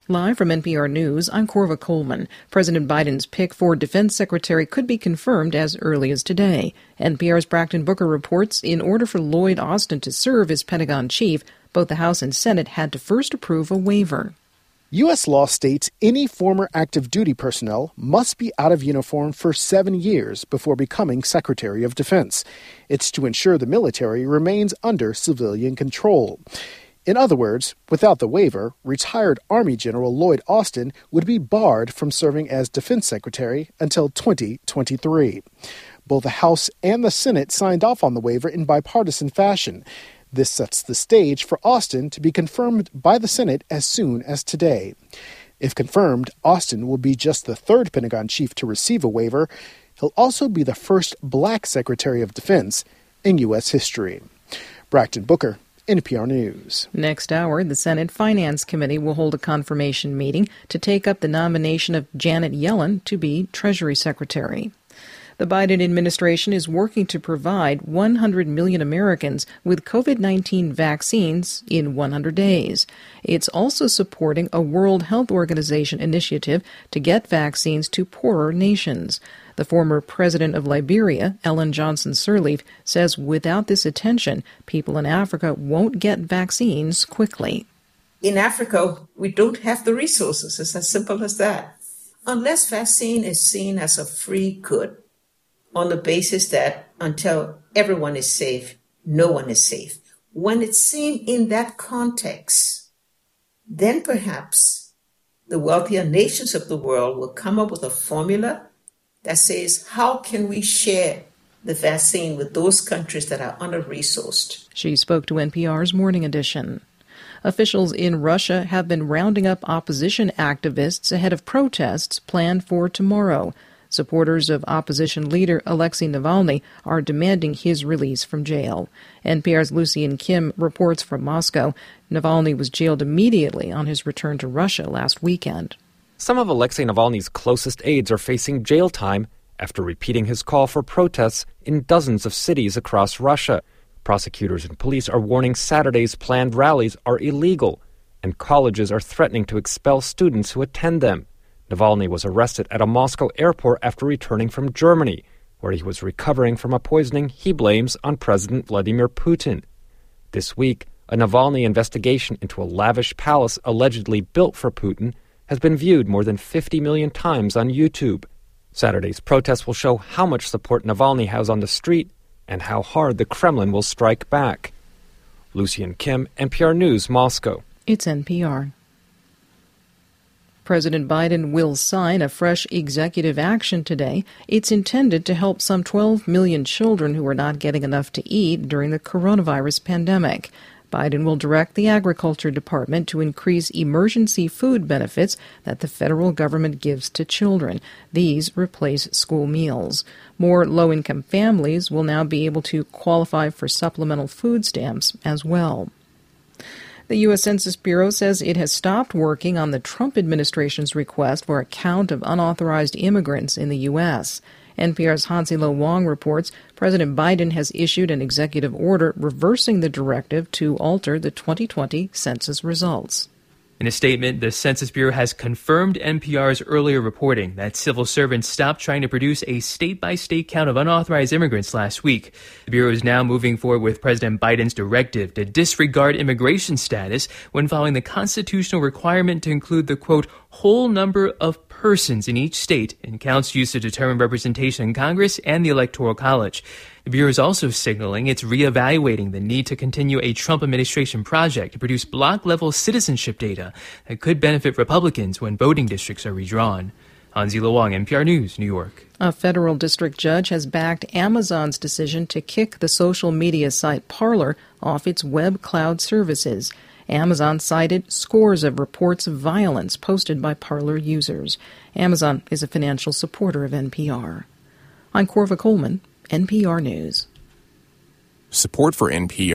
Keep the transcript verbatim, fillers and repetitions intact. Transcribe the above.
Live from N P R News, I'm Corva Coleman. President Biden's pick for defense secretary could be confirmed as early as today. N P R's Braxton Booker reports in order for Lloyd Austin to serve as Pentagon chief, both the House and Senate had to first approve a waiver. U S law states any former active duty personnel must be out of uniform for seven years before becoming Secretary of Defense. It's to ensure the military remains under civilian control. In other words, without the waiver, retired Army General Lloyd Austin would be barred from serving as Defense Secretary until twenty twenty-three. Both the House and the Senate signed off on the waiver in bipartisan fashion. This sets the stage for Austin to be confirmed by the Senate as soon as today. If confirmed, Austin will be just the third Pentagon chief to receive a waiver. He'll also be the first black Secretary of Defense in U S history. Braxton Booker, N P R News. Next hour, the Senate Finance Committee will hold a confirmation meeting to take up the nomination of Janet Yellen to be Treasury Secretary. The Biden administration is working to provide one hundred million Americans with COVID nineteen vaccines in one hundred days. It's also supporting a World Health Organization initiative to get vaccines to poorer nations. The former president of Liberia, Ellen Johnson Sirleaf, says without this attention, people in Africa won't get vaccines quickly. In Africa, we don't have the resources. It's as simple as that. Unless vaccine is seen as a free good, on the basis that until everyone is safe, no one is safe. When it's seen in that context, then perhaps the wealthier nations of the world will come up with a formula that says, how can we share the vaccine with those countries that are under-resourced? She spoke to N P R's Morning Edition. Officials in Russia have been rounding up opposition activists ahead of protests planned for tomorrow. Supporters of opposition leader Alexei Navalny are demanding his release from jail. N P R's Lucian Kim reports from Moscow. Navalny was jailed immediately on his return to Russia last weekend. Some of Alexei Navalny's closest aides are facing jail time after repeating his call for protests in dozens of cities across Russia. Prosecutors and police are warning Saturday's planned rallies are illegal, and colleges are threatening to expel students who attend them. Navalny was arrested at a Moscow airport after returning from Germany, where he was recovering from a poisoning he blames on President Vladimir Putin. This week, a Navalny investigation into a lavish palace allegedly built for Putin has been viewed more than fifty million times on YouTube. Saturday's protests will show how much support Navalny has on the street and how hard the Kremlin will strike back. Lucian Kim, N P R News, Moscow. It's N P R. President Biden will sign a fresh executive action today. It's intended to help some twelve million children who are not getting enough to eat during the coronavirus pandemic. Biden will direct the Agriculture Department to increase emergency food benefits that the federal government gives to children. These replace school meals. More low-income families will now be able to qualify for supplemental food stamps as well. The U S Census Bureau says it has stopped working on the Trump administration's request for a count of unauthorized immigrants in the U S N P R's Hansi Lo Wong reports President Biden has issued an executive order reversing the directive to alter the twenty twenty census results. In a statement, the Census Bureau has confirmed N P R's earlier reporting that civil servants stopped trying to produce a state-by-state count of unauthorized immigrants last week. The Bureau is now moving forward with President Biden's directive to disregard immigration status when following the constitutional requirement to include the, quote, whole number of persons in each state in counts used to determine representation in Congress and the Electoral College. The Bureau is also signaling it's reevaluating the need to continue a Trump administration project to produce block-level citizenship data that could benefit Republicans when voting districts are redrawn. Hansi Lo Wong, N P R News, New York. A federal district judge has backed Amazon's decision to kick the social media site Parler off its web cloud services. Amazon cited scores of reports of violence posted by Parler users. Amazon is a financial supporter of N P R. I'm Corva Coleman, N P R News. Support for N P R